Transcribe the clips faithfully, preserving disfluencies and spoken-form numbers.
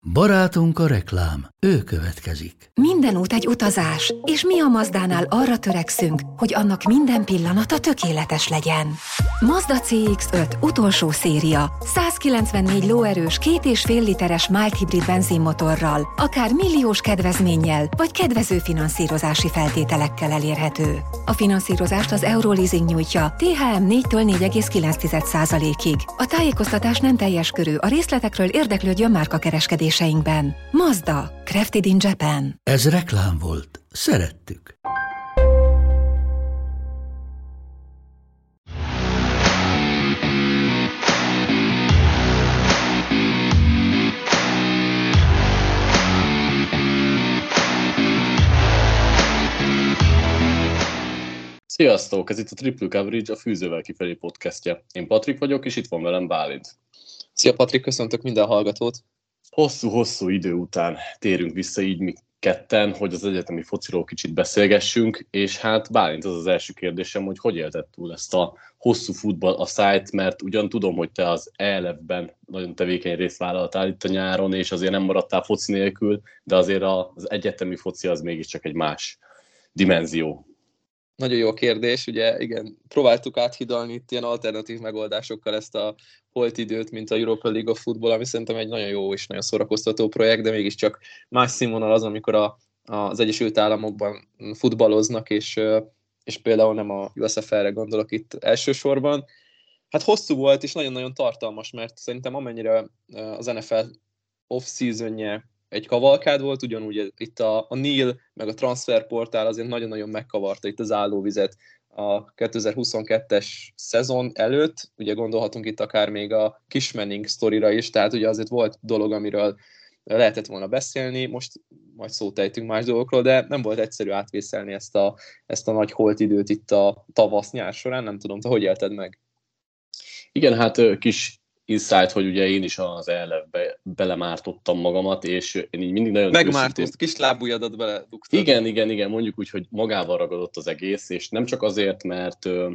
Barátunk a reklám, ő következik. Minden út egy utazás, és mi a Mazdánál arra törekszünk, hogy annak minden pillanata tökéletes legyen. Mazda cé iksz öt utolsó széria, százkilencvennégy lóerős, két és fél literes mild hibrid benzinmotorral, akár milliós kedvezménnyel, vagy kedvező finanszírozási feltételekkel elérhető. A finanszírozást az Euroleasing nyújtja té há em négytől négy egész kilenc százalékig. A tájékoztatás nem teljes körű, a részletekről érdeklődjön márkakereskedéseinkben. Mazda, crafted in Japan. Ez reklám volt. Szerettük. Sziasztok! Ez itt a Triple Coverage, a Fűzővel kifelé podcastja. Én Patrik vagyok, és itt van velem Bálint. Szia Patrik, köszöntök minden hallgatót! Hosszú-hosszú idő után térünk vissza így mi ketten, hogy az egyetemi fociról kicsit beszélgessünk, és hát Bálint, az az első kérdésem, hogy hogy élted túl ezt a hosszú futball a szájt, mert ugyan tudom, hogy te az é el ef-ben nagyon tevékeny részt vállaltál itt a nyáron, és azért nem maradtál foci nélkül, de azért az egyetemi foci az mégiscsak egy más dimenzió. Nagyon jó kérdés, ugye igen, próbáltuk áthidalni itt ilyen alternatív megoldásokkal ezt a holt időt, mint a Europa League of Football, ami szerintem egy nagyon jó és nagyon szórakoztató projekt, de mégiscsak más színvonal az, amikor a, az Egyesült Államokban futballoznak, és, és például nem a u es ef el-re gondolok itt elsősorban. Hát hosszú volt, és nagyon-nagyon tartalmas, mert szerintem amennyire az en ef el off-seasonje egy kavalkád volt, ugyanúgy itt a, a Neil, meg a transferportál azért nagyon-nagyon megkavarta itt az állóvizet a kétezer-huszonkettes szezon előtt, ugye gondolhatunk itt akár még a Kishmanning sztorira is, tehát ugye azért volt dolog, amiről lehetett volna beszélni, most majd szót ejtünk más dolgokról, de nem volt egyszerű átvészelni ezt a, ezt a nagy holt időt itt a tavasz-nyár során, nem tudom, te hogy élted meg? Igen, hát kis insight, hogy ugye én is az é el ef-be belemártottam magamat, és én így mindig nagyon... Megmártott, őszintén... kis lábujjadat beledugtad. Igen, igen, igen, mondjuk úgy, hogy magával ragadott az egész, és nem csak azért, mert ö,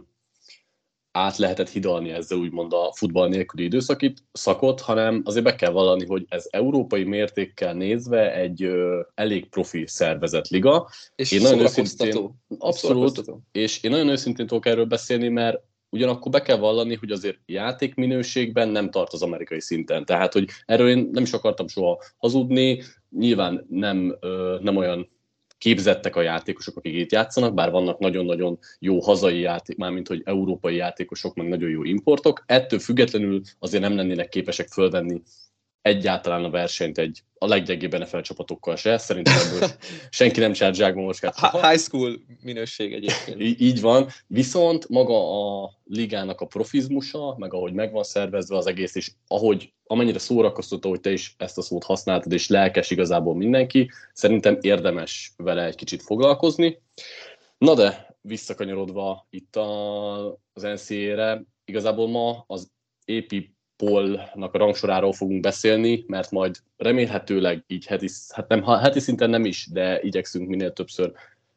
át lehetett hidalni ezzel úgymond a futball nélküli időszakit, szakot, hanem azért be kell vallani, hogy ez európai mértékkel nézve egy ö, elég profi szervezett liga. És én szórakoztató. Abszolút, és én nagyon őszintén tudok erről beszélni, mert ugyanakkor be kell vallani, hogy azért játékminőségben nem tart az amerikai szinten. Tehát, hogy erről én nem is akartam soha hazudni, nyilván nem, ö, nem olyan képzettek a játékosok, akik itt játszanak, bár vannak nagyon-nagyon jó hazai játék, mármint hogy európai játékosok, meg nagyon jó importok. Ettől függetlenül azért nem lennének képesek fölvenni egyáltalán a versenyt egy a leggyengébb en ef el csapatokkal se. Szerintem ebből senki nem csinált zsákmamocskát. High school minőség egyébként. Í- így van. Viszont maga a ligának a profizmusa, meg ahogy meg van szervezve az egész, és ahogy, amennyire szórakoztató, hogy te is ezt a szót használtad, és lelkes igazából mindenki, szerintem érdemes vele egy kicsit foglalkozni. Na de, visszakanyarodva itt a, az en cé á á-re, igazából ma az á pé Polnak a rangsoráról fogunk beszélni, mert majd remélhetőleg így heti, hát nem, heti szinten nem is, de igyekszünk minél többször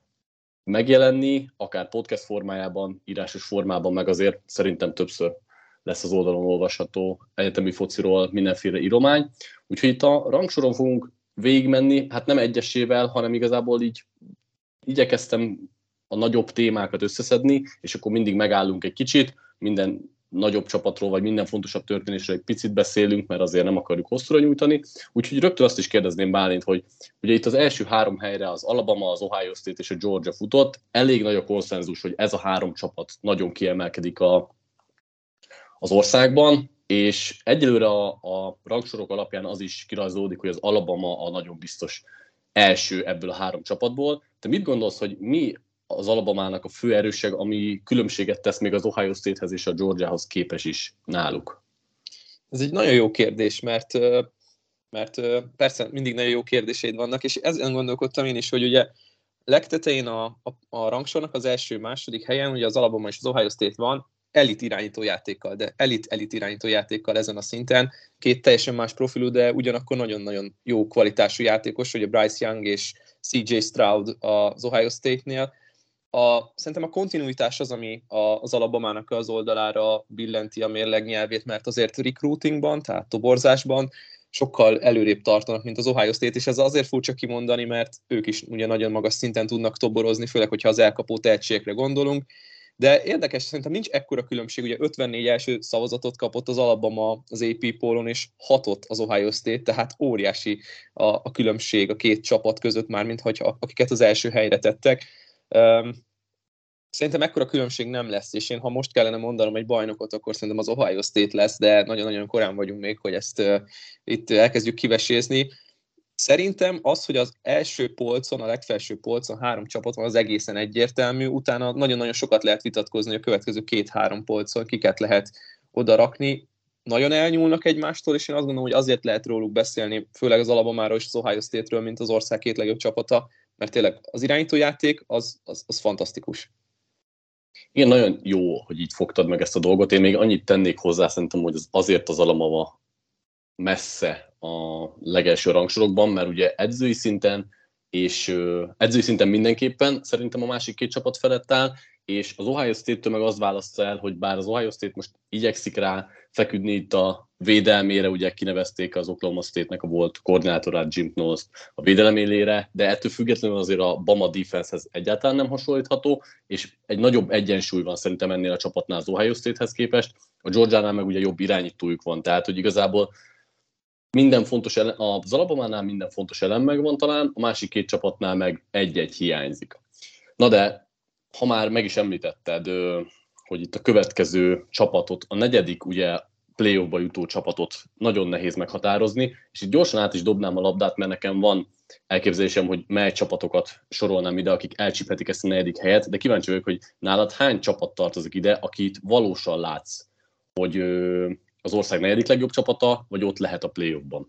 megjelenni, akár podcast formájában, írásos formában, meg azért szerintem többször lesz az oldalon olvasható egyetemi fociról mindenféle íromány. Úgyhogy itt a rangsoron fogunk végigmenni, hát nem egyesével, hanem igazából így igyekeztem a nagyobb témákat összeszedni, és akkor mindig megállunk egy kicsit, minden nagyobb csapatról, vagy minden fontosabb történésről egy picit beszélünk, mert azért nem akarjuk hosszúra nyújtani. Úgyhogy rögtön azt is kérdezném Bálint, hogy ugye itt az első három helyre az Alabama, az Ohio State és a Georgia futott. Elég nagy a konszenzus, hogy ez a három csapat nagyon kiemelkedik a, az országban, és egyelőre a, a rangsorok alapján az is kirajzolódik, hogy az Alabama a nagyon biztos első ebből a három csapatból. Te mit gondolsz, hogy mi az Alabamának a fő erősség, ami különbséget tesz még az Ohio State-hez és a Georgiahoz képes is náluk? Ez egy nagyon jó kérdés, mert, mert persze mindig nagyon jó kérdéseid vannak, és ezen gondolkodtam én is, hogy ugye legtetején a, a, a rangsornak az első, második helyen, ugye az Alabama és az Ohio State van, elit irányító játékkal, de elit-elit irányító játékkal ezen a szinten. Két teljesen más profilú, de ugyanakkor nagyon-nagyon jó kvalitású játékos, ugye Bryce Young és cé jé Stroud az Ohio State-nél. A, szerintem a kontinuitás az, ami a, az Alabamának az oldalára billenti a mérleg nyelvét, mert azért recruitingban, tehát toborzásban sokkal előrébb tartanak, mint az Ohio State, és ez azért furcsa kimondani, mert ők is ugye nagyon magas szinten tudnak toborozni, főleg, hogyha az elkapó tehetségekre gondolunk. De érdekes, szerintem nincs ekkora különbség, ugye ötvennégy első szavazatot kapott az Alabama az á pé pollon, és hatot az Ohio State, tehát óriási a, a különbség a két csapat között már, mint hogyha, akiket az első helyre tettek. Um, szerintem ekkora különbség nem lesz, és én ha most kellene mondanom egy bajnokot, akkor szerintem az Ohio State lesz, de nagyon-nagyon korán vagyunk még, hogy ezt uh, itt elkezdjük kivesézni. Szerintem az, hogy az első polcon, a legfelső polcon három csapat van, az egészen egyértelmű, utána nagyon-nagyon sokat lehet vitatkozni, hogy a következő két-három polcon kiket lehet oda rakni. Nagyon elnyúlnak egymástól, és én azt gondolom, hogy azért lehet róluk beszélni, főleg az Alabamáról és az Ohio State-ről, mint az ország két legjobb csapata, mert tényleg az irányítójáték az, az, az fantasztikus. Igen, nagyon jó, hogy így fogtad meg ezt a dolgot. Én még annyit tennék hozzá, szerintem, hogy az azért az Alabama messze a legelső rangsorokban, mert ugye edzői szinten, és edzői szinten mindenképpen szerintem a másik két csapat felett áll, és az Ohio State-től meg azt választja el, hogy bár az Ohio State most igyekszik rá feküdni itt a védelmére, ugye kinevezték az Oklahoma State-nek a volt koordinátorát, Jim Knowles a védelem élére, de ettől függetlenül azért a Bama defensehez egyáltalán nem hasonlítható, és egy nagyobb egyensúly van szerintem ennél a csapatnál az Ohio State-hez képest, a Georgiánál meg ugye jobb irányítójuk van, tehát hogy igazából minden fontos elem, az Alabamánál minden fontos elem megvan talán, a másik két csapatnál meg egy-egy hiányzik. Na de, ha már meg is említetted, hogy itt a következő csapatot, a negyedik ugye playoffba jutó csapatot nagyon nehéz meghatározni, és itt gyorsan át is dobnám a labdát, mert nekem van elképzelésem, hogy mely csapatokat sorolnám ide, akik elcsíphetik ezt a negyedik helyet, de kíváncsi vagyok, hogy nálad hány csapat tartozik ide, akit valósan látsz, hogy az ország negyedik legjobb csapata, vagy ott lehet a playoffban?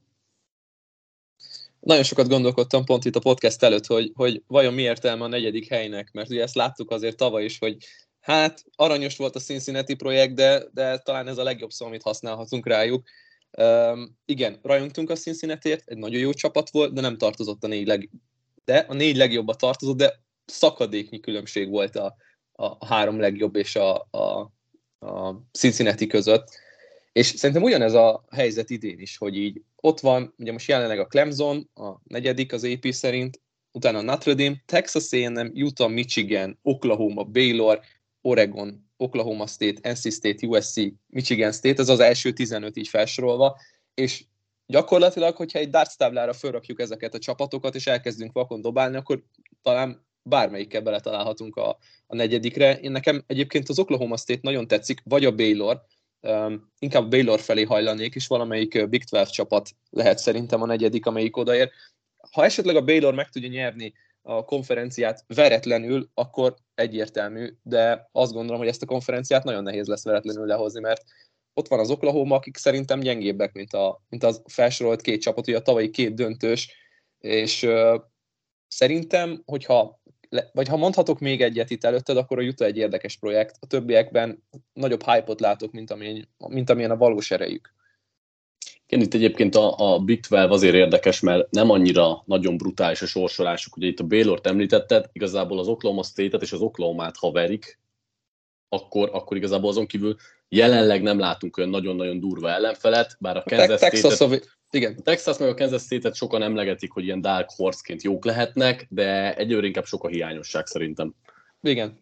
Nagyon sokat gondolkodtam pont itt a podcast előtt, hogy, hogy vajon mi értelme a negyedik helynek, mert ugye ezt láttuk azért tavaly is, hogy hát aranyos volt a Cincinnati projekt, de, de talán ez a legjobb szó, amit használhatunk rájuk. Um, igen, rajongtunk a Cincinnatiért, egy nagyon jó csapat volt, de nem tartozott a négy leg... De a négy legjobba tartozott, de szakadéknyi különbség volt a, a három legjobb és a, a, a Cincinnati között. És szerintem ugyanez a helyzet idén is, hogy így ott van, ugye most jelenleg a Clemson, a negyedik az á pé szerint, utána a Notre Dame, Texas á and M, Utah, Michigan, Oklahoma, Baylor, Oregon, Oklahoma State, en cé State, u es cé, Michigan State, ez az első tizenöt így felsorolva, és gyakorlatilag, hogyha egy darts táblára felrakjuk ezeket a csapatokat, és elkezdünk vakon dobálni, akkor talán bármelyikkel beletalálhatunk a, a negyedikre. Én nekem egyébként az Oklahoma State nagyon tetszik, vagy a Baylor, Um, inkább a Baylor felé hajlanék, és valamelyik Big tizenkettő csapat lehet szerintem a negyedik, amelyik odaér. Ha esetleg a Baylor meg tudja nyerni a konferenciát veretlenül, akkor egyértelmű, de azt gondolom, hogy ezt a konferenciát nagyon nehéz lesz veretlenül lehozni, mert ott van az Oklahoma, akik szerintem gyengébbek, mint, a, mint az felsorolt két csapat, ugye a tavalyi két döntős, és uh, szerintem, hogyha vagy ha mondhatok még egyet itt előtted, akkor a Utah egy érdekes projekt. A többiekben nagyobb hype-ot látok, mint amilyen, mint amilyen a valós erejük. Igen, itt egyébként a, a Big tizenkettő azért érdekes, mert nem annyira nagyon brutális a sorsolásuk. Ugye itt a Baylort említetted, igazából az Oklahoma State-et és az Oklahomát ha verik, akkor, akkor igazából azon kívül jelenleg nem látunk olyan nagyon-nagyon durva ellenfelet, bár a Kansas State-et... Igen. A Texas meg a Kansas State-et sokan emlegetik, hogy ilyen dark horse-ként jók lehetnek, de egyőre inkább sok a hiányosság szerintem. Igen.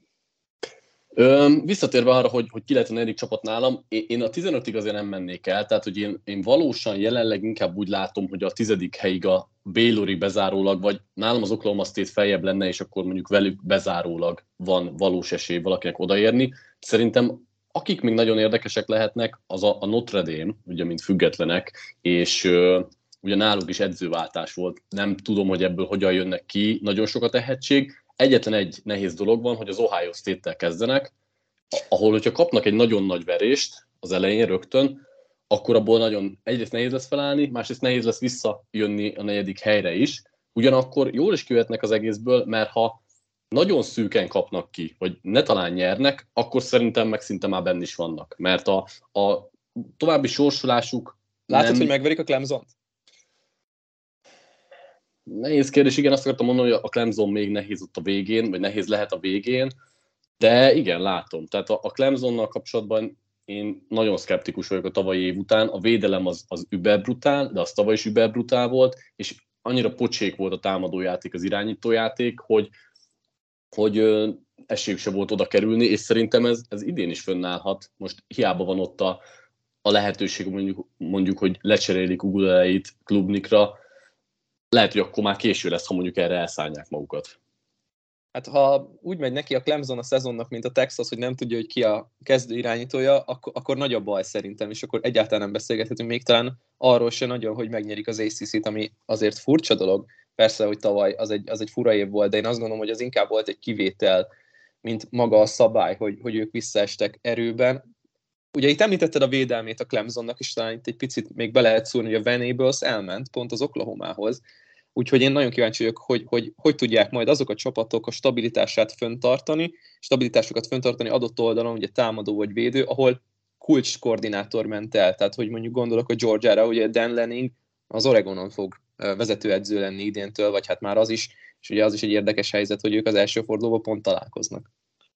Ö, visszatérve arra, hogy, hogy ki lehet a negyedik csapat nálam, én a tizenötig azért nem mennék el, tehát hogy én, én valósan jelenleg inkább úgy látom, hogy a tizedik helyig a Baylorig bezárólag, vagy nálam az Oklahoma State feljebb lenne, és akkor mondjuk velük bezárólag van valós esély valakinek odaérni. Szerintem akik még nagyon érdekesek lehetnek, az a, a Notre Dame, ugye mint függetlenek, és ö, ugye náluk is edzőváltás volt. Nem tudom, hogy ebből hogyan jönnek ki, nagyon sok a tehetség. Egyetlen egy nehéz dolog van, hogy az Ohio State-tel kezdenek, ahol, hogyha kapnak egy nagyon nagy verést az elején rögtön, akkor abból nagyon egyrészt nehéz lesz felállni, másrészt nehéz lesz visszajönni a negyedik helyre is. Ugyanakkor jól is kijöhetnek az egészből, mert ha nagyon szűken kapnak ki, hogy ne talán nyernek, akkor szerintem meg szinte már benne is vannak. Mert a, a további sorsolásuk... Látod, nem... hogy megverik a Clemsont? Nehéz kérdés, igen, azt akartam mondani, hogy a Clemson még nehéz ott a végén, vagy nehéz lehet a végén, de igen, látom. Tehát a, a Clemsonnal kapcsolatban én nagyon szkeptikus vagyok a tavalyi év után. A védelem az, az überbrutál, de az tavaly is überbrutál volt, és annyira pocsék volt a támadójáték, az irányítójáték, hogy, hogy ö, esélyük se volt oda kerülni, és szerintem ez, ez idén is fönnállhat. Most hiába van ott a, a lehetőség, mondjuk, mondjuk, hogy lecserélik Uguleleit Klubnikra, lehet, hogy akkor már késő lesz, ha mondjuk erre elszállják magukat. Hát ha úgy megy neki a Clemson a szezonnak, mint a Texas, hogy nem tudja, hogy ki a kezdő irányítója, akkor, akkor nagy a baj szerintem, és akkor egyáltalán nem beszélgethetünk még talán arról se nagyon, hogy megnyerik az á cé cét, ami azért furcsa dolog. Persze, hogy tavaly az egy, az egy fura év volt, de én azt gondolom, hogy az inkább volt egy kivétel, mint maga a szabály, hogy, hogy ők visszaestek erőben. Ugye itt említetted a védelmét a Clemsonnak, és talán itt egy picit még be lehet szúrni, hogy a Venables elment pont az Oklahomához. Úgyhogy én nagyon kíváncsi vagyok, hogy, hogy hogy tudják majd azok a csapatok a stabilitását fenntartani, stabilitásukat fenntartani adott oldalon, ugye támadó vagy védő, ahol kulcskoordinátor ment el. Tehát, hogy mondjuk gondolok a Georgiára, ugye Dan Lanning az Oregonon fog vezetőedző lenni idéntől, vagy hát már az is, és ugye az is egy érdekes helyzet, hogy ők az első fordulóban pont találkoznak.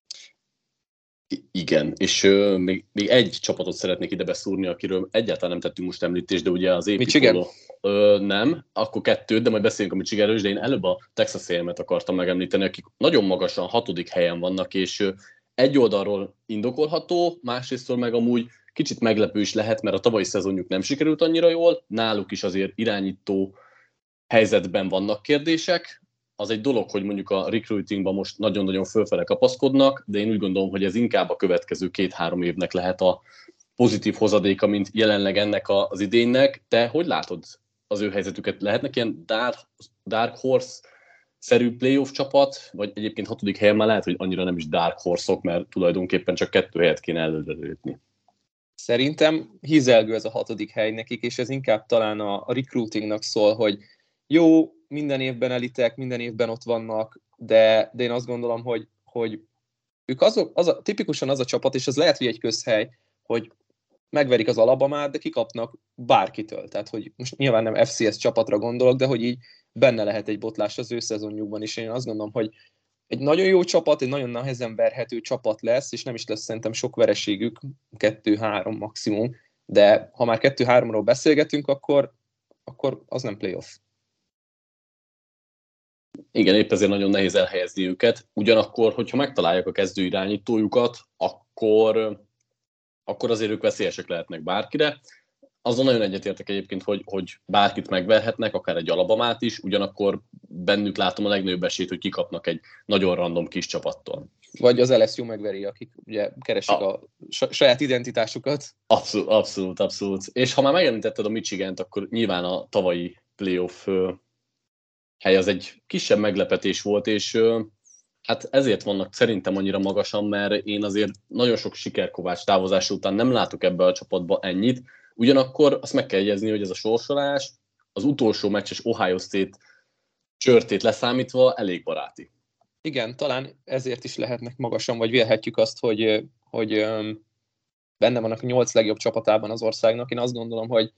Igen, és uh, még, még egy csapatot szeretnék ide beszúrni, akiről egyáltalán nem tettünk most említést, de ugye az á pé Polo uh, nem, akkor kettőt, de majd beszélünk a Michiganről, de én előbb a Texas á és em-et akartam megemlíteni, akik nagyon magasan, hatodik helyen vannak, és uh, egy oldalról indokolható, másrésztől meg amúgy kicsit meglepő is lehet, mert a tavalyi szezonjuk nem sikerült annyira jól, náluk is azért irányító helyzetben vannak kérdések. Az egy dolog, hogy mondjuk a recruitingban most nagyon-nagyon fölfele kapaszkodnak, de én úgy gondolom, hogy ez inkább a következő két-három évnek lehet a pozitív hozadéka, mint jelenleg ennek az idénynek. Te hogy látod az ő helyzetüket? Lehetnek ilyen dark, dark horse-szerű playoff csapat, vagy egyébként hatodik helyen már lehet, hogy annyira nem is dark horse-ok, mert tulajdonképpen csak kettő helyet kéne előre lépni. Szerintem hízelgő ez a hatodik hely nekik, és ez inkább talán a, a recruitingnak szól, hogy jó, minden évben elitek, minden évben ott vannak, de, de én azt gondolom, hogy, hogy ők azok, az a, tipikusan az a csapat, és ez lehet, hogy egy közhely, hogy megverik az Alabamát, de kikapnak bárkitől. Tehát, hogy most nyilván nem ef cé es csapatra gondolok, de hogy így benne lehet egy botlás az ő szezonjukban is. Én azt gondolom, hogy egy nagyon jó csapat, egy nagyon nehezen verhető csapat lesz, és nem is lesz szerintem sok vereségük, kettő-három maximum, de ha már kettő-háromról beszélgetünk, akkor, akkor az nem playoff. Igen, épp ezért nagyon nehéz elhelyezni őket. Ugyanakkor, hogyha megtalálják a kezdő irányítójukat, akkor, akkor azért ők veszélyesek lehetnek bárkire. Azon nagyon egyetértek egyébként, hogy, hogy bárkit megverhetnek, akár egy Alabamát is, ugyanakkor bennük látom a legnagyobb esélyt, hogy kikapnak egy nagyon random kis csapattól. Vagy az el es u megveri, akik ugye keresik a, a saját identitásukat. Abszolút, abszolút, abszolút. És ha már megemlítetted a Michigant, akkor nyilván a tavalyi playoff hely az egy kisebb meglepetés volt, és hát ezért vannak szerintem annyira magasan, mert én azért nagyon sok sikerkovács távozása után nem látok ebbe a csapatba ennyit. Ugyanakkor azt meg kell jegyezni, hogy ez a sorsolás az utolsó meccses Ohio State csörtét leszámítva elég baráti. Igen, talán ezért is lehetnek magasan, vagy vélhetjük azt, hogy, hogy benne vannak a nyolc legjobb csapatában az országnak. Én azt gondolom, hogy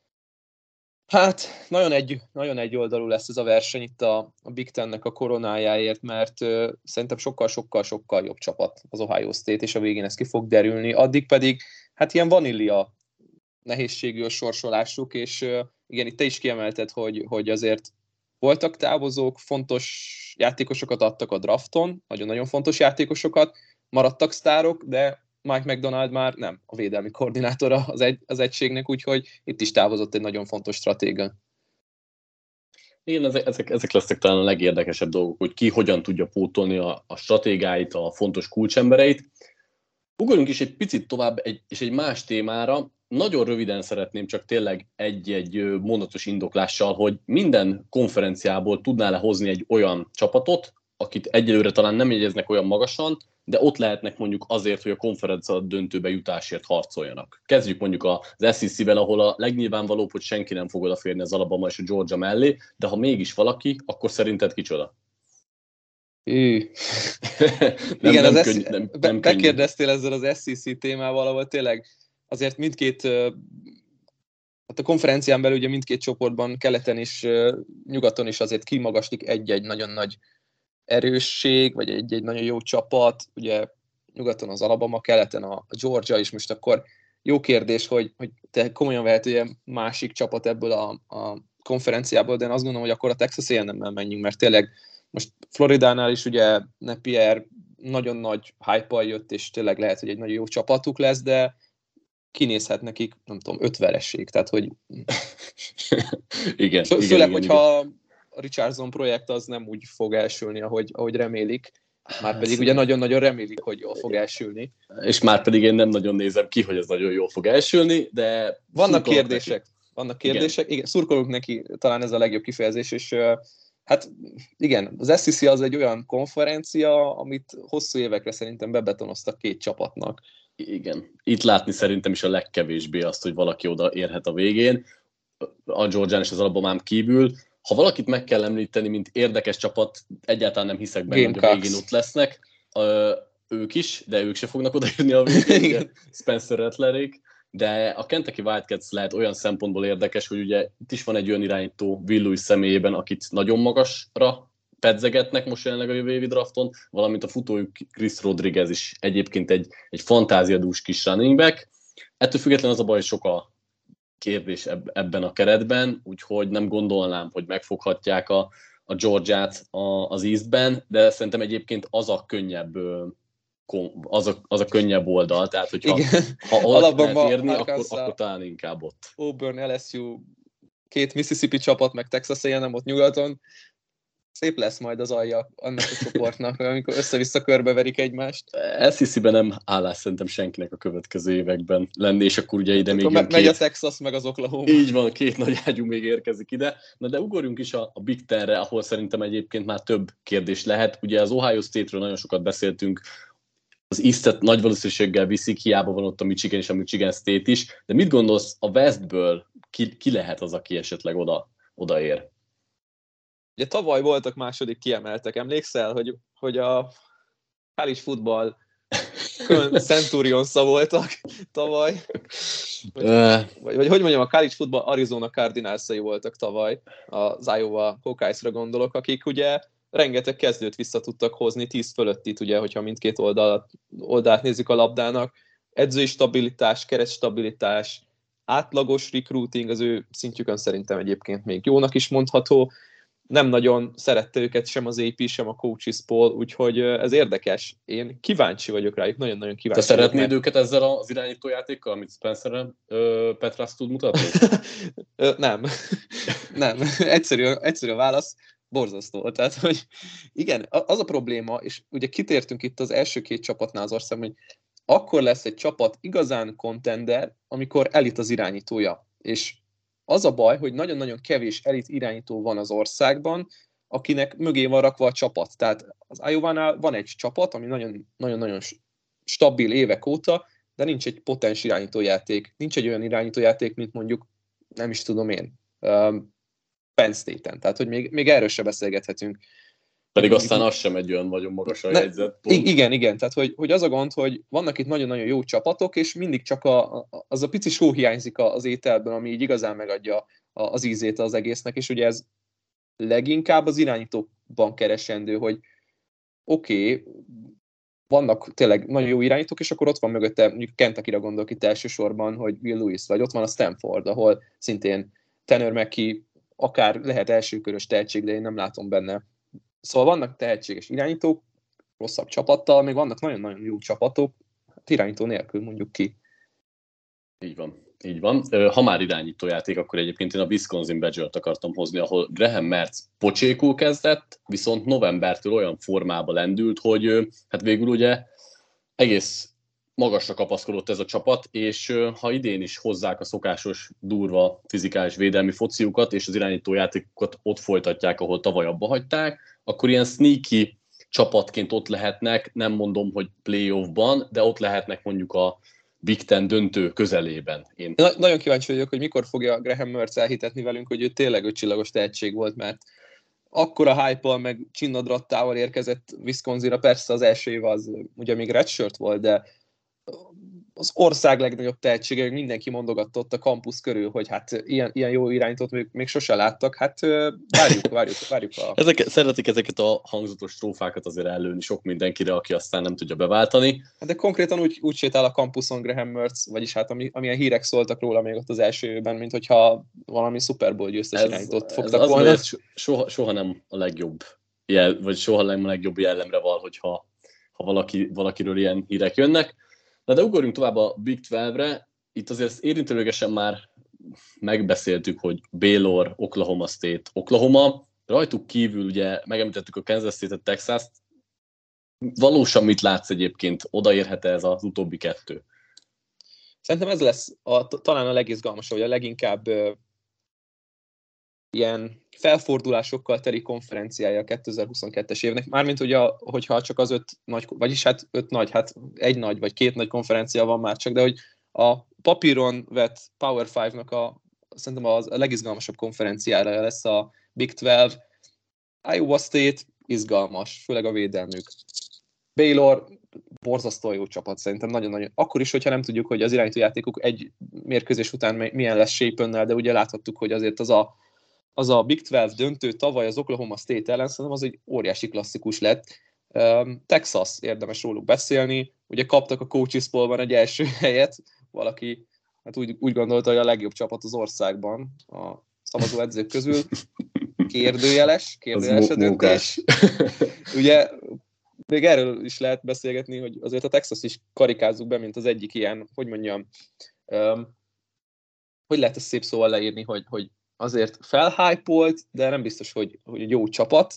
hát nagyon egy, nagyon egy oldalú lesz ez a verseny itt a, a Big Tennek a koronájáért, mert uh, szerintem sokkal-sokkal-sokkal jobb csapat az Ohio State, és a végén ez ki fog derülni. Addig pedig, hát ilyen vanília nehézségű a sorsolásuk, és uh, igen, itt te is kiemelted, hogy, hogy azért voltak távozók, fontos játékosokat adtak a drafton, nagyon-nagyon fontos játékosokat, maradtak sztárok, de Mike McDonald már nem a védelmi koordinátora az, egy, az egységnek, úgyhogy itt is távozott egy nagyon fontos stratéga. Igen, ezek, ezek, ezek lesznek talán a legérdekesebb dolgok, hogy ki hogyan tudja pótolni a, a stratégáit, a fontos kulcsembereit. Ugorjunk is egy picit tovább egy, és egy más témára. Nagyon röviden szeretném csak tényleg egy-egy mondatos indoklással, hogy minden konferenciából tudnál-e hozni egy olyan csapatot, akit egyelőre talán nem jegyeznek olyan magasan, de ott lehetnek mondjuk azért, hogy a konferencia döntőbe jutásért harcoljanak. Kezdjük mondjuk az es í cé-vel, ahol a legnyilvánvalóbb, hogy senki nem fog odaférni az Alabama és a Georgia mellé, de ha mégis valaki, akkor szerinted kicsoda? Ő. nem, Igen, nem az könny, S- nem, be, nem bekérdeztél ezzel az es í cé témával, ahol tényleg azért mindkét, hát a konferencián belül ugye mindkét csoportban, keleten és nyugaton is azért kimagaslik egy-egy nagyon nagy erősség, vagy egy-egy nagyon jó csapat. Ugye nyugaton az Alabama, keleten a Georgia, és most akkor jó kérdés, hogy, hogy te komolyan vehet ugye másik csapat ebből a, a konferenciából, de én azt gondolom, hogy akkor a Texas á és emmel menjünk, mert tényleg most Floridánál is ugye Napier nagyon nagy hype-al jött, és tényleg lehet, hogy egy nagyon jó csapatuk lesz, de kinézhet nekik, nem tudom, öt veresség, tehát hogy igen, Fő, igen, főleg, igen, hogyha igen. A Richardson projekt az nem úgy fog elsülni, ahogy, ahogy remélik, már pedig ugye nagyon-nagyon remélik, hogy jól fog elsülni. És már pedig én nem nagyon nézem ki, hogy ez nagyon jól fog elsülni, de... Vannak kérdések, neki. vannak kérdések, igen. igen, szurkolunk neki, talán ez a legjobb kifejezés, és uh, hát igen, az es í cé az egy olyan konferencia, amit hosszú évekre szerintem bebetonoztak két csapatnak. Igen, itt látni szerintem is a legkevésbé azt, hogy valaki oda érhet a végén, a Georgián és az Alabamán kívül. Ha valakit meg kell említeni, mint érdekes csapat, egyáltalán nem hiszek benne, hogy a végén ott lesznek. Ö, ők is, de ők se fognak odajönni a végén, Spencer Rattlerék. De a Kentucky Wildcats lehet olyan szempontból érdekes, hogy ugye itt is van egy olyan irányító Will Lewis személyében, akit nagyon magasra pedzegetnek most jelenleg a jövő évi drafton, valamint a futójuk Chris Rodriguez is egyébként egy, egy fantáziadús kis running back. Ettől függetlenül az a baj, hogy sok a kérdés ebben a keretben, úgyhogy nem gondolnám, hogy megfoghatják a, a Georgiát az Eastben, de szerintem egyébként az a könnyebb az a, az a könnyebb oldal, tehát hogyha igen. ha valaki lehet érni, akkor, akkor talán inkább ott. Auburn, el es u, két Mississippi csapat, meg Texas á és em ott nyugaton, szép lesz majd az alja annak a csoportnak, amikor össze-vissza körbeverik egymást. es í cé-ben nem állás szerintem senkinek a következő években lenni, és akkor ugye ide hát még akkor jön megy két... a Texas, meg az Oklahoma. Így van, két nagy ágyú még érkezik ide. Na de ugorjunk is a, a Big Tenre, ahol szerintem egyébként már több kérdés lehet. Ugye az Ohio State-ről nagyon sokat beszéltünk, az East-et nagy valószínűséggel viszik, hiába van ott a Michigan és a Michigan State is, de mit gondolsz, a Westből ki, ki lehet az, aki esetleg oda, odaér? Ugye tavaly voltak második kiemeltek, emlékszel, hogy, hogy a college football Centurionsza voltak tavaly? Vagy, vagy, vagy hogy mondjam, a college football Arizona Cardinalsai voltak tavaly, az Iowa Hawkeyes-ra gondolok, akik ugye rengeteg kezdőt vissza tudtak hozni, tíz fölöttit, ugye, hogyha mindkét oldalt, oldalt nézzük a labdának. Edzői stabilitás, keretstabilitás, átlagos recruiting, az ő szintjükön szerintem egyébként még jónak is mondható. Nem nagyon szerette őket sem az á pé, sem a coaches poll, úgyhogy ez érdekes. Én kíváncsi vagyok rájuk, nagyon-nagyon kíváncsi. Te szeretnéd mert... őket ezzel az irányítójátékkal, amit Spencer Petras tud mutatni? nem. nem. Egyszerű, egyszerű a válasz. Borzasztó. Tehát, hogy igen, az a probléma, és ugye kitértünk itt az első két csapatnál az országban, hogy akkor lesz egy csapat igazán contender, amikor elit az irányítója. És az a baj, hogy nagyon-nagyon kevés elit irányító van az országban, akinek mögé van rakva a csapat. Tehát az Iowa-nál van egy csapat, ami nagyon-nagyon stabil évek óta, de nincs egy potens irányítójáték. Nincs egy olyan irányítójáték, mint mondjuk, nem is tudom én, Penn State-en. Tehát, hogy még, még erről se beszélgethetünk. Pedig aztán az sem egy olyan nagyon magas a jegyzet. Pont. Igen, igen. Tehát, hogy, hogy az a gond, hogy vannak itt nagyon-nagyon jó csapatok, és mindig csak a, a, az a pici só hiányzik az ételből, ami így igazán megadja az ízét az egésznek, és ugye ez leginkább az irányítóban keresendő, hogy oké, okay, vannak tényleg nagyon jó irányítók, és akkor ott van mögötte, mondjuk Kentucky-ra gondolok itt elsősorban, hogy Will Lewis, vagy ott van a Stanford, ahol szintén Tanner McKee akár lehet elsőkörös tehetség, de én nem látom benne. Szóval vannak tehetséges irányítók, rosszabb csapattal, még vannak nagyon-nagyon jó csapatok, hát irányító nélkül mondjuk ki. Így van, így van. Ha már irányítójáték, akkor egyébként én a Wisconsin Badgert akartam hozni, ahol Graham Mertz pocsékul kezdett, viszont novembertől olyan formába lendült, hogy hát végül ugye egész magasra kapaszkodott ez a csapat, és ha idén is hozzák a szokásos, durva fizikális védelmi fociukat, és az irányítójátékokat ott folytatják, ahol tavaly abba hagyták, akkor ilyen sneaky csapatként ott lehetnek, nem mondom, hogy playoffban, de ott lehetnek mondjuk a Big Ten döntő közelében. Én... Na, nagyon kíváncsi vagyok, hogy mikor fogja Graham Mertz elhitetni velünk, hogy ő tényleg ötcsillagos tehetség volt, mert akkora hype-al, meg csinnadrattával érkezett Wisconsinra, persze az első év az ugye még redshirt volt, de az ország legnagyobb tehetsége, mindenki mondogatott a kampusz körül, hogy hát ilyen, ilyen jó irányítót még, még sose láttak, hát várjuk, várjuk, várjuk. A... Ezek, szeretik ezeket a hangzatos trófákat azért előni sok mindenkire, aki aztán nem tudja beváltani. De konkrétan úgy, úgy sétál a kampuszon Graham Mertz, vagyis hát ami, amilyen hírek szóltak róla még ott az első évben, mint hogyha valami Super Bowl győztes ez, irányítót fogtak ez volna. Az, soha, soha nem a legjobb jel, vagy soha nem a legjobb jellemre val, hogyha ha valaki, valakiről ilyen hírek jönnek. Na de ugorjunk tovább a Big tizenkettőre. Itt azért érintőlegesen már megbeszéltük, hogy Baylor, Oklahoma State, Oklahoma. Rajtuk kívül ugye megemlítettük a Kansas State-et, Texas-t. Valósan mit látsz egyébként? Odaérhet-e ez az utóbbi kettő? Szerintem ez lesz a, talán a legizgalmasabb, vagy a leginkább uh, ilyen felfordulásokkal teli konferenciája a kétezer-huszonkettes évnek. Mármint ugye, hogyha csak az öt nagy, vagyis hát öt nagy, hát egy nagy vagy két nagy konferencia van már csak, de hogy a papíron vett Power ötnek a szerintem az a legizgalmasabb konferenciára lesz a Big tizenkettő. Iowa State izgalmas, főleg a védelmük. Baylor borzasztó jó csapat szerintem, nagyon-nagyon. Akkor is, hogyha nem tudjuk, hogy az irányítójátékuk egy mérkőzés után milyen lesz Shapennel, de ugye láthattuk, hogy azért az a, az a Big tizenkettő döntő tavaly az Oklahoma State ellen szerintem az egy óriási klasszikus lett. Um, Texas, érdemes róluk beszélni. Ugye kaptak a Coaches Pollban egy első helyet, valaki hát úgy, úgy gondolta, hogy a legjobb csapat az országban a szavazó edzők közül. Kérdőjeles, kérdőjeles a döntés. Ugye még erről is lehet beszélgetni, hogy azért a Texas is karikázzuk be, mint az egyik ilyen, hogy mondjam, um, hogy lehet ezt szép szóval leírni, hogy, hogy azért felhypolt, de nem biztos, hogy, hogy egy jó csapat,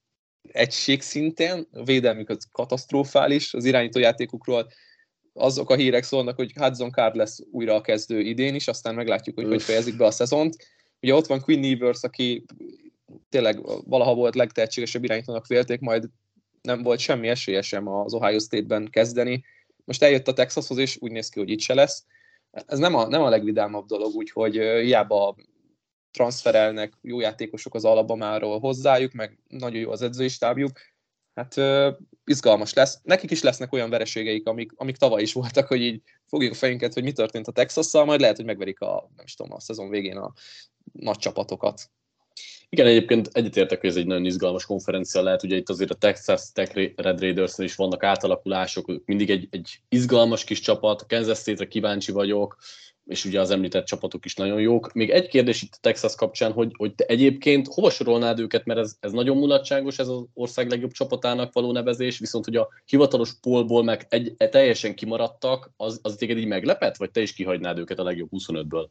egység szinten, a védelmük az katasztrofális, az irányítójátékukról azok a hírek szólnak, hogy Hudson Card lesz újra a kezdő idén is, aztán meglátjuk, hogy Öff. hogy fejezik be a szezont. Ugye ott van Quinn Ewers, aki tényleg valaha volt legtehetségesebb irányítónak vélték, majd nem volt semmi esélye sem az Ohio State-ben kezdeni. Most eljött a Texashoz, és úgy néz ki, hogy itt se lesz. Ez nem a, nem a legvidámabb dolog, úgyhogy hiába transferelnek jó játékosok az Alabamáról hozzájuk, meg nagyon jó az edzői stábjuk. Hát uh, izgalmas lesz. Nekik is lesznek olyan vereségeik, amik, amik tavaly is voltak, hogy így fogjuk a fejünket, hogy mi történt a Texasszal, majd lehet, hogy megverik a, nem is tudom, a szezon végén a nagy csapatokat. Igen, egyébként egyetértek, hogy ez egy nagyon izgalmas konferencia lehet, ugye itt azért a Texas Tech Red Raiders is vannak átalakulások, mindig egy, egy izgalmas kis csapat, a Kansas State-re kíváncsi vagyok, és ugye az említett csapatok is nagyon jók. Még egy kérdés itt a Texas kapcsán, hogy, hogy te egyébként hova sorolnád őket, mert ez, ez nagyon mulatságos, ez az ország legjobb csapatának való nevezés, viszont hogy a hivatalos pollból meg egy, egy, teljesen kimaradtak, az, az téged így meglepett, vagy te is kihagynád őket a legjobb huszonötből?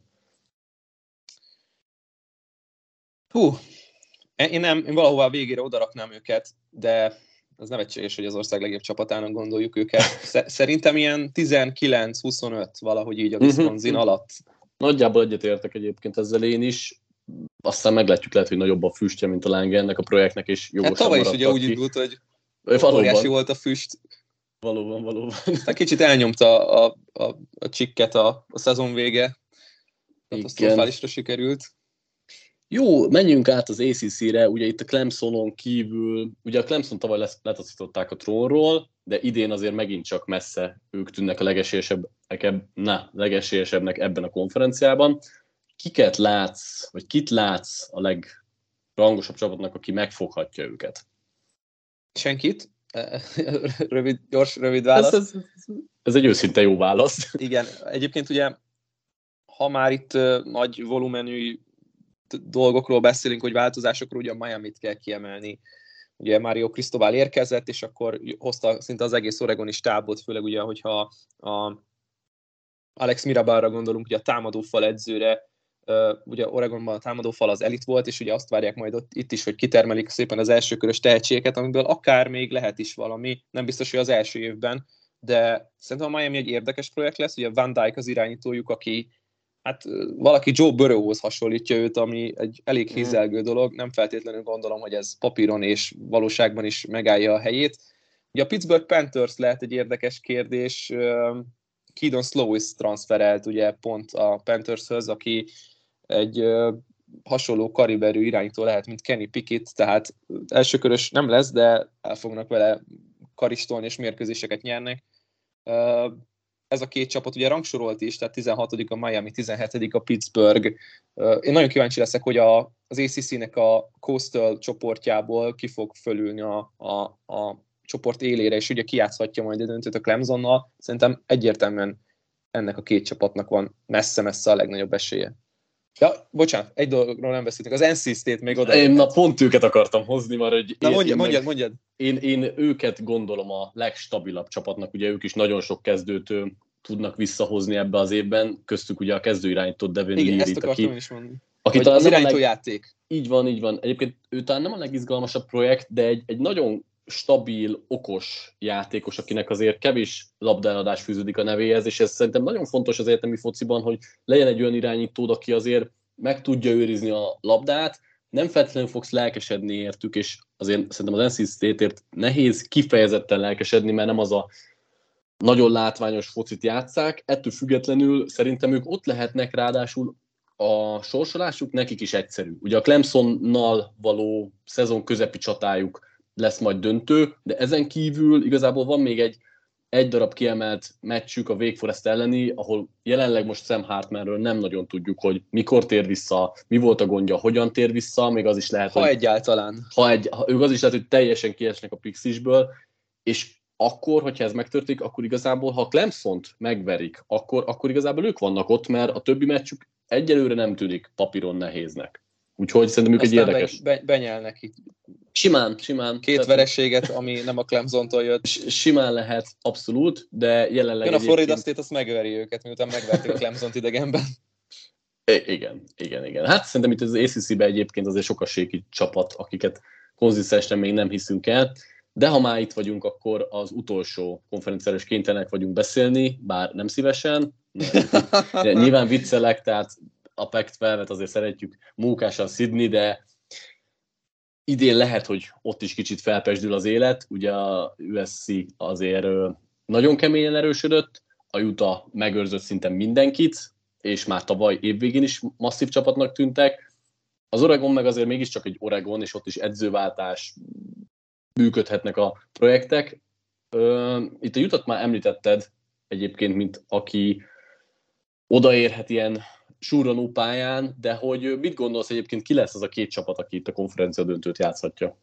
Hú, én nem, én valahova a végére odaraknám őket, de az nevetséges, hogy az ország legjobb csapatának gondoljuk őket. Szerintem ilyen tizenkilenc huszonöt valahogy így a Wisconsin uh-huh. alatt. Nagyjából egyetértek egyébként ezzel én is. Aztán meglátjuk, lehet, hogy nagyobb a füstje, mint a lánge ennek a projektnek, és jogosan hát tavaly is ugye úgy indult, hogy óriási volt a füst. Valóban, valóban. Aztán kicsit elnyomta a, a, a csikket a, a szezon vége. Katasztrofálisra sikerült. Jó, menjünk át az á cé cé-re, ugye itt a Clemsonon kívül, ugye a Clemson tavaly letaszították a trónról, de idén azért megint csak messze ők tűnnek a legesélyesebbnek, na, legesélyesebbnek ebben a konferenciában. Kiket látsz, vagy kit látsz a legrangosabb csapatnak, aki megfoghatja őket? Senkit? Rövid, gyors, rövid válasz. Ez, ez, ez, ez egy őszinte jó válasz. Igen, egyébként ugye, ha már itt uh, nagy volumenű dolgokról beszélünk, hogy változásokról, ugye a Miamit kell kiemelni. Ugye Mario Cristobal érkezett, és akkor hozta szinte az egész oregoni stábot, főleg ugye, hogyha a Alex Mirabalra gondolunk, ugye a támadófal edzőre, ugye Oregonban a támadófal az elit volt, és ugye azt várják majd ott, itt is, hogy kitermelik szépen az elsőkörös tehetségeket, amiből akár még lehet is valami, nem biztos, hogy az első évben, de szerintem a Miami egy érdekes projekt lesz, ugye Van Dyke az irányítójuk, aki hát valaki Joe Burrowhoz hasonlítja őt, ami egy elég hízelgő dolog, nem feltétlenül gondolom, hogy ez papíron és valóságban is megállja a helyét. Ugye a Pittsburgh Panthers lehet egy érdekes kérdés, Keaton Slovis transferelt ugye pont a Panthershöz, aki egy hasonló kaliberű irányító lehet, mint Kenny Pickett, tehát elsőkörös nem lesz, de el fognak vele karistolni és mérkőzéseket nyernek. ez a két csapat ugye rangsorolt is, tehát tizenhatodik a Miami, tizenhetedik a Pittsburgh. Én nagyon kíváncsi leszek, hogy a, az á cé cé-nek a Coastal csoportjából ki fog fölülni a, a, a csoport élére, és ugye kijátszhatja majd a döntőt a Clemsonnal. Szerintem egyértelműen ennek a két csapatnak van messze-messze a legnagyobb esélye. Ja, bocsánat, egy dologról nem beszéltünk, az en cé State még oda. Én na pont őket akartam hozni, mert hogy na, én, mondjad, én, mondjad, meg, mondjad. Én, én őket gondolom a legstabilabb csapatnak, ugye ők is nagyon sok kezdőt tudnak visszahozni ebbe az évben, köztük ugye a kezdőirányított Devin Leary-t, aki, ezt akartam én is mondani. Aki az irányító leg... játék. Így van, így van. Egyébként ő talán nem a legizgalmasabb projekt, de egy, egy nagyon stabil, okos játékos, akinek azért kevés labdaeladás fűződik a nevéhez, és ez szerintem nagyon fontos az egyetemi fociban, hogy legyen egy olyan irányítód, aki azért meg tudja őrizni a labdát, nem feltétlenül fogsz lelkesedni értük, és azért szerintem az en cé State-ért nehéz kifejezetten lelkesedni, mert nem az a nagyon látványos focit játsszák, ettől függetlenül szerintem ők ott lehetnek, ráadásul a sorsolásuk nekik is egyszerű. Ugye a Clemsonnal való szezon közepi csatájuk lesz majd döntő, de ezen kívül igazából van még egy, egy darab kiemelt meccsük a Wake Forest elleni, ahol jelenleg most Sam Hartmanről nem nagyon tudjuk, hogy mikor tér vissza, mi volt a gondja, hogyan tér vissza, még az is lehet, ha hogy... egyáltalán. Ha egy, ha ők az is lehet, hogy teljesen kiesnek a Pixisből, és akkor, hogyha ez megtörténik, akkor igazából, ha Clemsont megverik, akkor, akkor igazából ők vannak ott, mert a többi meccsük egyelőre nem tűnik papíron nehéznek. Úgyhogy szerintem ők egy érdekes. Be, be, benyelnek itt. Simán, simán. Két tehát, vereséget, ami nem a Clemsontól jött. Simán lehet, abszolút, de jelenleg jön a Florida egyébként... State, azt megveri őket, miután megverték a Clemsont idegenben. I- igen, igen, igen. Hát szerintem itt az á cé cé-ben egyébként azért sokaséki csapat, akiket konzisztensen még nem hiszünk el, de ha már itt vagyunk, akkor az utolsó konferenciáról is kénytelenek vagyunk beszélni, bár nem szívesen. Nyilván viccelek, tehát a Pac tizenkettőt azért szeretjük mókásan szidni, de idén lehet, hogy ott is kicsit felpesdül az élet. Ugye a u es cé azért nagyon keményen erősödött, a Utah megőrzött szinte mindenkit, és már tavaly évvégén is masszív csapatnak tűntek. Az Oregon meg azért mégiscsak egy Oregon, és ott is edzőváltás, működhetnek a projektek. Itt a Utah-t már említetted egyébként, mint aki odaérhet ilyen surranó pályán, de hogy mit gondolsz egyébként, ki lesz az a két csapat, aki itt a konferencia döntőt játszhatja?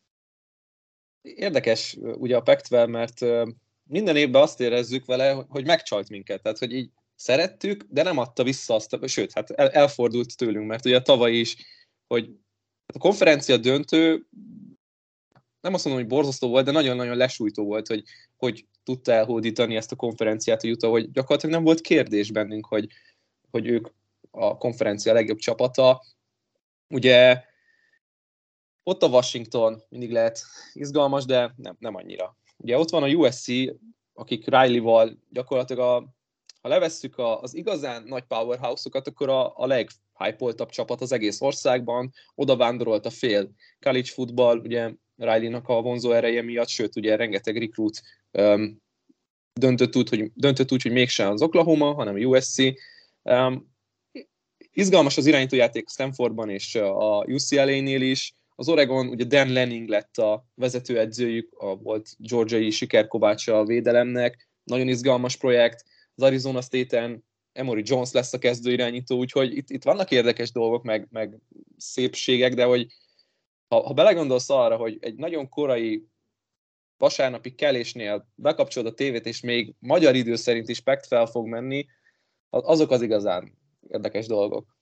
Érdekes ugye a Pac tizenkettő, mert minden évben azt érezzük vele, hogy megcsalt minket, tehát hogy így szerettük, de nem adta vissza azt, sőt, hát elfordult tőlünk, mert ugye tavaly is, hogy a konferencia döntő nem azt mondom, hogy borzasztó volt, de nagyon-nagyon lesújtó volt, hogy, hogy tudta elhódítani ezt a konferenciát a Utah, hogy gyakorlatilag nem volt kérdés bennünk, hogy, hogy ők a konferencia legjobb csapata. Ugye ott a Washington mindig lehet izgalmas, de nem, nem annyira. Ugye ott van a u es cé, akik Riley-val gyakorlatilag, a, ha levesszük a, az igazán nagy powerhouse-okat, akkor a, a leghype-oltabb csapat az egész országban, oda vándorolt a fél college football, ugye Riley-nak a vonzó ereje miatt, sőt, ugye rengeteg recruit um, döntött, úgy, hogy, döntött úgy, hogy mégsem az Oklahoma, hanem a u es cé. Um, izgalmas az irányítójáték Stanfordban és a u cé el á-nél is. Az Oregon, ugye Dan Lanning lett a vezetőedzőjük, a volt georgiai sikerkovácsa a védelemnek, nagyon izgalmas projekt. Az Arizona State-en Emory Jones lesz a kezdőirányító, úgyhogy itt, itt vannak érdekes dolgok, meg, meg szépségek, de hogy ha, ha belegondolsz arra, hogy egy nagyon korai vasárnapi kelésnél bekapcsolod a tévét, és még magyar idő szerint is Pac fel fog menni, azok az igazán érdekes dolgok.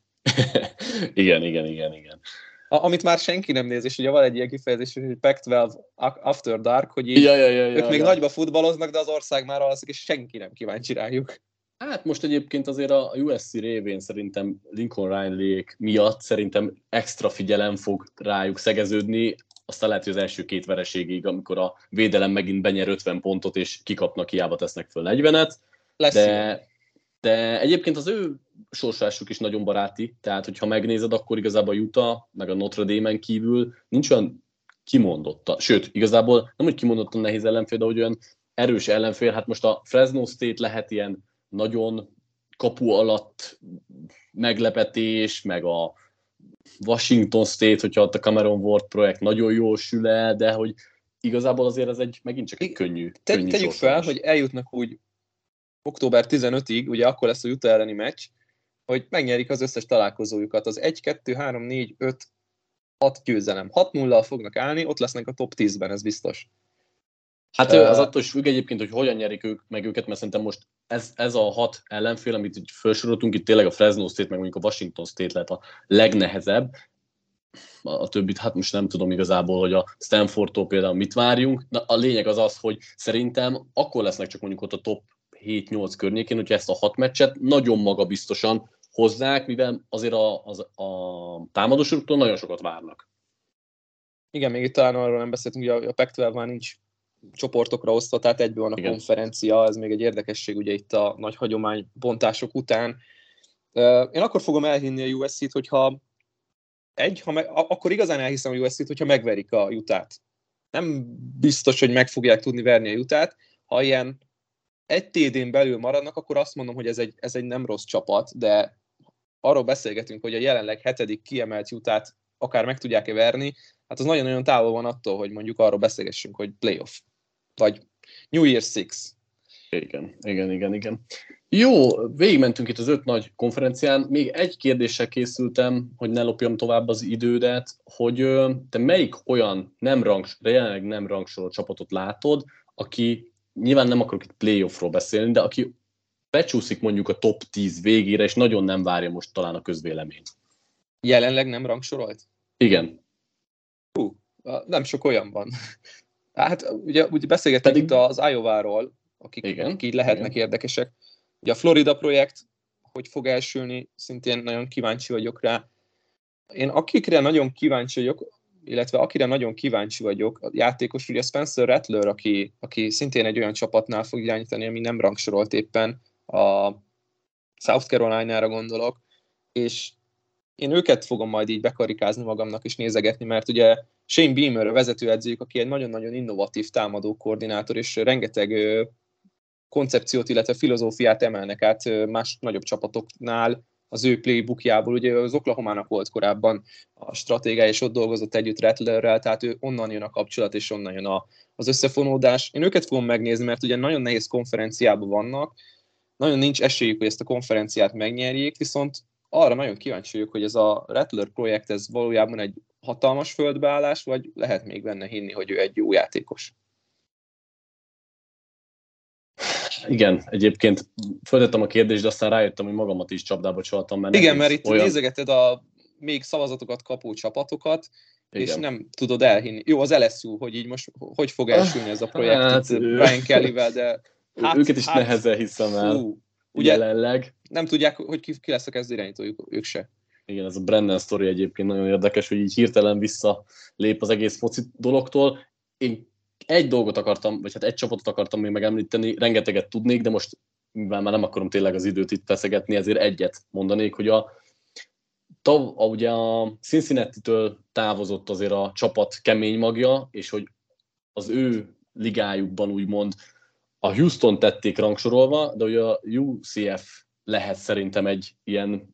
igen, igen, igen, igen. A, amit már senki nem néz, és ugye van egy ilyen kifejezés, hogy Pac tizenkettő After Dark, hogy így ja, ja, ja, ők ja, még ja. nagyba futballoznak, de az ország már alszik, és senki nem kíváncsi rájuk. Hát most egyébként azért a u es cé révén szerintem Lincoln Riley-ék miatt szerintem extra figyelem fog rájuk szegeződni, aztán lehet, hogy az első két vereségig, amikor a védelem megint benyer ötven pontot, és kikapnak, hiába tesznek föl negyvenet. Lesz de, de egyébként az ő sorsásuk is nagyon baráti, tehát hogyha megnézed, akkor igazából a Utah, meg a Notre Dame-en kívül nincs olyan kimondotta, sőt, igazából nem, hogy kimondottan nehéz ellenfél, de hogy olyan erős ellenfél, hát most a Fresno State lehet ilyen nagyon kapu alatt meglepetés, meg a Washington State, hogyha ott a Cameron Ward projekt nagyon jól sül el, de hogy igazából azért ez egy megint csak egy könnyű, Te, könnyű Tegyük sorsolás. fel, hogy eljutnak úgy október tizenötödiig, ugye akkor lesz a Utah elleni meccs, hogy megnyerik az összes találkozójukat. Az egy, kettő, három, négy, öt, hat győzelem. hat nullal fognak állni, ott lesznek a top tízben, ez biztos. Hát uh, az attól is függ egyébként, hogy hogyan nyerik ők, meg őket, mert szerintem most ez, ez a hat ellenfél, amit így felsoroltunk, itt tényleg a Fresno State, meg mondjuk a Washington State lehet a legnehezebb. A, a többit, hát most nem tudom igazából, hogy a Stanfordtól például mit várjunk. Na, a lényeg az az, hogy szerintem akkor lesznek csak mondjuk ott a top hét-nyolc környékén, hogyha ezt a hat meccset nagyon magabiztosan hozzák, mivel azért a, az, a támadósoroktól nagyon sokat várnak. Igen, még itt talán arról nem beszéltünk, hogy a Pac tizenkettő már nincs csoportokra osztva, tehát egyből van a Igen. konferencia, ez még egy érdekesség ugye itt a nagy hagyománybontások után. Én akkor fogom elhinni a u es cét, hogyha egy, ha me, akkor igazán elhiszem a u es cét, hogyha megverik a Utah-t. Nem biztos, hogy meg fogják tudni verni a Utah-t. Ha ilyen egy té dén belül maradnak, akkor azt mondom, hogy ez egy, ez egy nem rossz csapat, de arról beszélgetünk, hogy a jelenleg hetedik kiemelt Utah-t akár meg tudják-e verni, hát az nagyon-nagyon távol van attól, hogy mondjuk arról beszélgessünk, hogy playoff, vagy New Year's Six. Igen, igen, igen, igen. Jó, végigmentünk itt az öt nagy konferencián. Még egy kérdéssel készültem, hogy ne lopjam tovább az idődet, hogy te melyik olyan nem rangs, de jelenleg nem rangsorolt csapatot látod, aki, nyilván nem akarok itt playoffról beszélni, de aki becsúszik mondjuk a top tíz végére, és nagyon nem várja most talán a közvélemény. Jelenleg nem rangsorolt? Igen. Hú, nem sok olyan van. Hát ugye, ugye beszélgettünk Pedig... itt az Iowa-ról, akik, igen, akik lehetnek igen. érdekesek. Ugye a Florida projekt, hogy fog elsülni, szintén nagyon kíváncsi vagyok rá. Én akikre nagyon kíváncsi vagyok, illetve akire nagyon kíváncsi vagyok, a játékos, ugye Spencer Rattler, aki, aki szintén egy olyan csapatnál fog irányítani, ami nem rangsorolt éppen, a South Carolina-ra gondolok, és én őket fogom majd így bekarikázni magamnak és nézegetni, mert ugye Shane Beamer a vezetőedzőjük, aki egy nagyon-nagyon innovatív támadó koordinátor, és rengeteg koncepciót, illetve filozófiát emelnek át más nagyobb csapatoknál az ő playbookjából. Ugye az Oklahomának volt korábban a stratégiája, és ott dolgozott együtt Rattlerrel, tehát ő onnan jön a kapcsolat, és onnan jön a, az összefonódás. Én őket fogom megnézni, mert ugye nagyon nehéz konferenciában vannak, nagyon nincs esélyük, hogy ezt a konferenciát megnyerjék, viszont arra nagyon kíváncsi vagyok, hogy ez a Rattler projekt, ez valójában egy hatalmas földbeállás, vagy lehet még benne hinni, hogy ő egy jó játékos? Igen, egyébként föltettem a kérdést, de aztán rájöttem, hogy magamat is csapdába csaltam. Mert Igen, mert itt olyan... nézegeted a még szavazatokat kapó csapatokat, igen. és nem tudod elhinni. Jó, az el es u, hogy így most hogy fog elsülni ez a projekt hát, itt Brian Kellyvel, de... Hát, őket is hát, nehezen hiszem el. Fú, ugye jelenleg. Nem tudják, hogy ki, ki lesz a kezdőirányítójuk, ők se. Igen, ez a Brennan sztori egyébként nagyon érdekes, hogy így hirtelen visszalép az egész foci dologtól. Én egy dolgot akartam, vagy hát egy csapatot akartam még megemlíteni, rengeteget tudnék, de most mivel már nem akarom tényleg az időt itt feszegetni, ezért egyet mondanék, hogy a, tav, a, ugye a Cincinnati-től távozott azért a csapat kemény magja, és hogy az ő ligájukban úgymond a Houston tették rangsorolva, de ugye a u cé ef lehet szerintem egy ilyen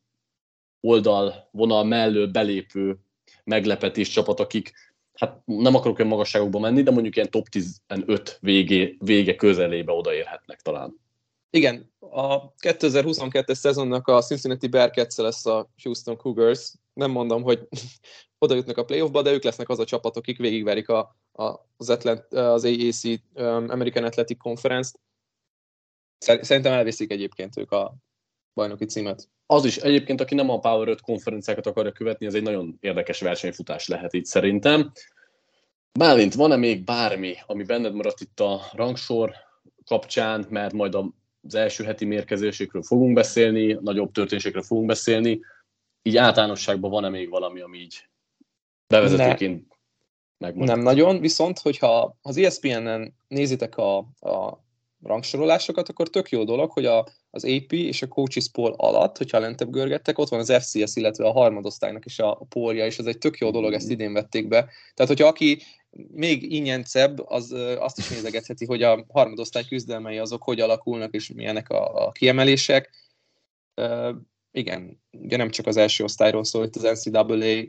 oldalvonal mellől belépő meglepetés csapat, akik, hát nem akarok olyan magasságokba menni, de mondjuk ilyen top tizenöt végé, vége közelébe odaérhetnek talán. Igen, a kétezer-huszonkettes szezonnak a Cincinnati Bearcats lesz a Houston Cougars. Nem mondom, hogy oda jutnak a playoffba, de ők lesznek az a csapat, akik végigverik a, a, az, Atlant, az á á cé um, American Athletic Conference-t. Szerintem elviszik egyébként ők a bajnoki címet. Az is egyébként, aki nem a Power öt konferenciákat akarja követni, ez egy nagyon érdekes versenyfutás lehet itt szerintem. Bálint, van-e még bármi, ami benned maradt itt a rangsor kapcsán, mert majd az első heti mérkőzésekről fogunk beszélni, nagyobb történésekről fogunk beszélni, így általánosságban van-e még valami, ami így bevezetőként ne, megmaradt? Nem nagyon, viszont hogyha az é es pé en-en nézitek a, a rangsorolásokat, akkor tök jó dolog, hogy a, az á pé és a Coaches Poll alatt, hogyha lentebb görgettek, ott van az ef cé es, illetve a harmadosztálynak is a, a pollja, és ez egy tök jó dolog, ezt idén vették be. Tehát, hogyha aki még ingyencebb, az azt is nézegetheti, hogy a harmadosztály küzdelmei azok hogy alakulnak, és milyenek a, a kiemelések. Uh, igen, ugye nem csak az első osztályról szól, itt az en cé á á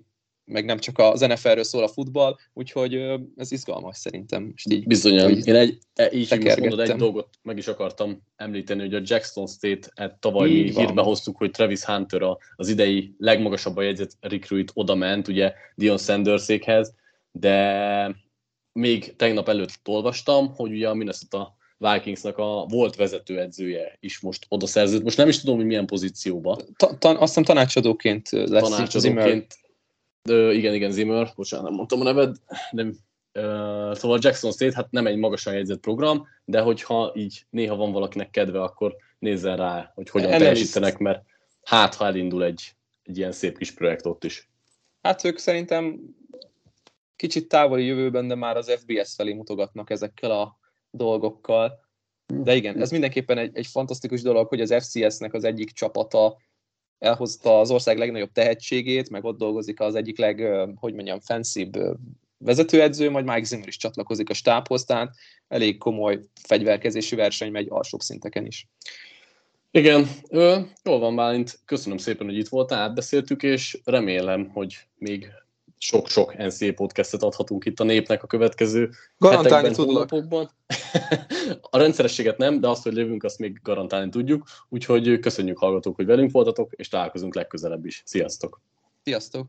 meg nem csak az en ef el-ről szól a futball, úgyhogy ez izgalmas szerintem. Bizonyan. Én egy, így most mondod, egy dolgot meg is akartam említeni, hogy a Jackson State-et tavaly mi hírbe hoztuk, hogy Travis Hunter az idei legmagasabban jegyzett recruit oda ment, ugye Dion Sandersékhez, de még tegnap előtt olvastam, hogy ugye a Minnesota Vikingsnak a volt vezetőedzője is most oda szerződött. Most nem is tudom, hogy milyen pozícióba. Ta, ta, azt hiszem tanácsadóként lesz. Tanácsadóként. Ö, igen, igen, Zimmer, bocsánat, nem mondtam a neved. Nem. Ö, szóval Jackson State, hát nem egy magasan jegyzett program, de hogyha így néha van valakinek kedve, akkor nézzen rá, hogy hogyan Ennél teljesítenek, mert hát ha elindul egy, egy ilyen szép kis projekt ott is. Hát ők szerintem kicsit távoli jövőben, de már az ef bé es felé mutogatnak ezekkel a dolgokkal. De igen, ez mindenképpen egy, egy fantasztikus dolog, hogy az ef cé es-nek az egyik csapata elhozta az ország legnagyobb tehetségét, meg ott dolgozik az egyik leg, hogy mondjam, fancybb vezetőedző, majd Mike Zimmer is csatlakozik a stábhoz, tehát elég komoly fegyverkezési verseny megy alsóbb szinteken is. Igen, ö, jól van, Bálint, köszönöm szépen, hogy itt voltál, átbeszéltük, és remélem, hogy még sok-sok en cé á podcastet adhatunk itt a népnek a következő garantálni hetekben, hónapokban. A rendszerességet nem, de azt, hogy lévünk, azt még garantálni tudjuk. Úgyhogy köszönjük, hallgatók, hogy velünk voltatok, és találkozunk legközelebb is. Sziasztok! Sziasztok!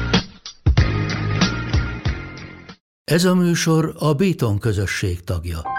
Ez a műsor a Béton közösség tagja.